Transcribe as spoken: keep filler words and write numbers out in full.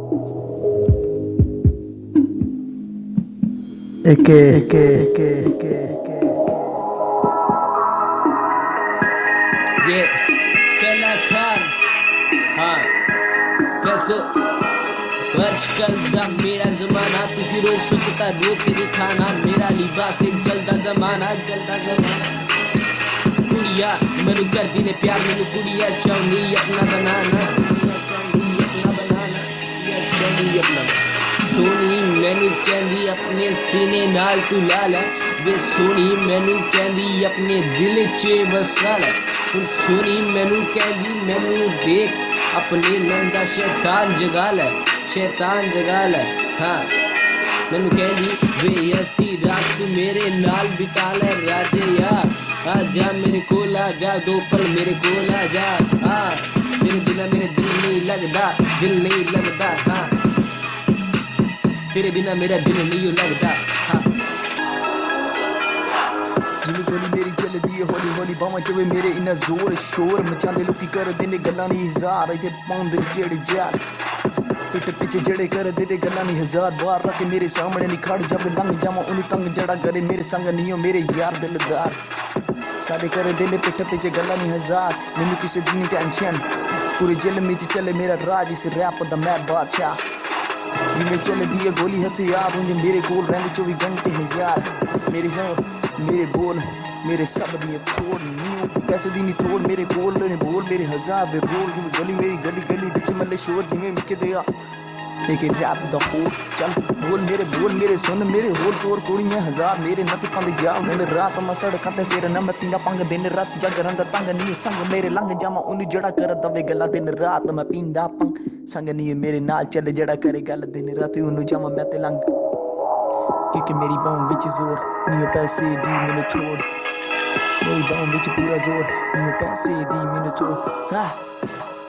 एके एके एके एके एके ये कलाकार हाँ लेट्स गो आजकल दा मेरा जमाना तुसी रोक सकता रोक के दिखाना मेरा लिबास एक जलदा जमाना जलदा जमाना कुड़िया मैनू करदी ने प्यार मैनू कुड़िया चाहनी अपना बनाना अपना बनाना चाहनी अपना सोनी मैनू कहंदी अपने सीने नाल तू ला लै वे सोनी मैनू कहंदी अपने दिल च बसा लै हुण सोनी मैनू कहंदी मैनू देख अपने मन दा शैतान जगा लै शैतान जगा लै हाँ मैनू कहंदी वे अस्ती रात तू मेरे नाल बिता लै राजे यार आ जा मेरे कोल आ जा दो पल मेरे कोल आ जा हाँ तेरे बिना मेरे दिल नहीं लगदा दिल नहीं लगदा हाँ तेरे बिना मेरा दिल नहीं लगदा हाँ जिन्नी गोली मेरी चलदी है हौली हौली बावां च वे मेरे इन्ना जोर शोर मचांदे लोकी करदे ने गल्लां नी हजार इत्थे पाउंदे जेड़े जार पिट पिछे जेड़े करदे ते गल्लां नी हजार बार रख मेरे सामने नी खड़ जब लंघ जावां उन्हीं तंग जड़ा करे मेरे संग नियो मेरे यार दिलदार सारे करदे ने पिट पिछे गल्लां नी हजार मैनू किसे दी नी टेंशन पूरे जिले च चले मेरा राज इस रैप दा मैं बादशाह जिमें चलदी है गोली हथियार उंज मेरे कोल रैंदे चौबी घंटे है यार मेरे जोर मेरे बोल मेरे सब दिए थोड़ नी पैसे दी नी थोड़ मेरे कोल ने बोल मेरे हजार वे रोल जिमें गली मेरी गली गली बिच मल्ले शोर जिमें मिके दिया लेकिन रैप दा होड़ चल बोल मेरे बोल मेरे सुन मेरे होल चोर कोड़ियां हजार मेरे नत पंद जा दिन रात मैं सड़क ते फिर न मैं पींदा पंग दिन रात जग रंग तंग नी संग मेरे लंघ जावा उन्हीं जड़ा कर दवे गल्ला दिन रात मैं पींदा पंग संग नी मेरे नाल चल जड़ा करे गल दिन रात उन्हीं जावा मैं ते लंघ क्योंकि मेरी बाहों विच जोर नी पैसे दी मैनू छोड़ मेरी बाहों विच पूरा जोर नी पैसे दी मैनू छोड़ हाँ